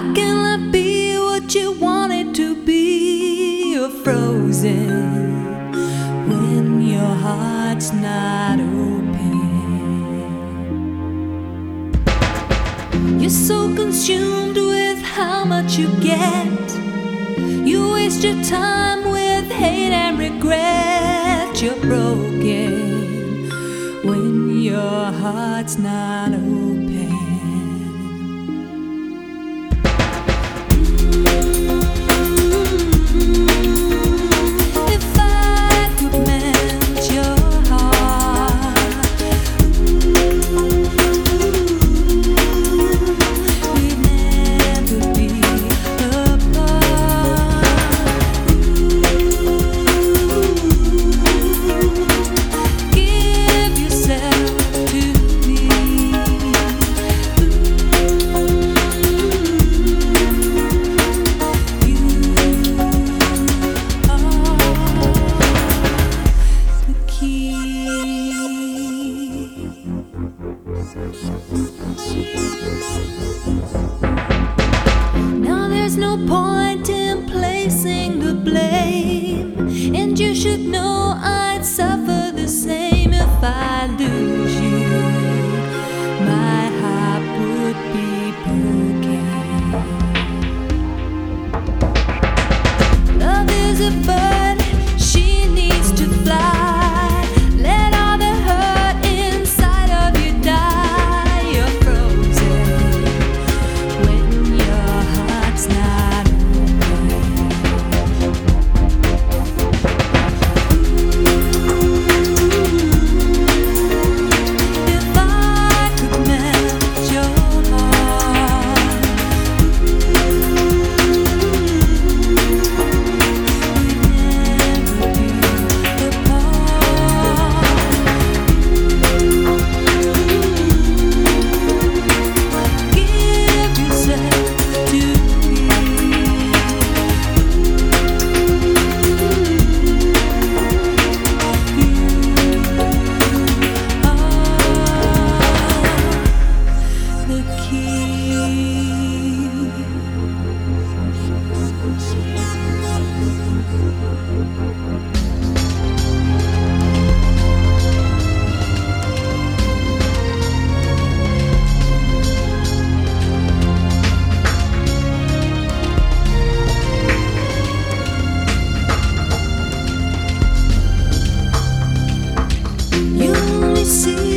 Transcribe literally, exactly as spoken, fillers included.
can life be what you want it to be? You're frozen when your heart's not open. You're so consumed with how much you get. You waste your time with hate and regret. You're broken when your heart's not open. Now there's no point in placing the blame, and you should know I'd suffer the same if I lose you. My heart would be broken. Love is a bird, she needs to fly. Let all the hurt inside of you die. You're frozen when your heart's not open. If I could melt your heart, we'd never be apart. Give yourself to me. You are the key. You only see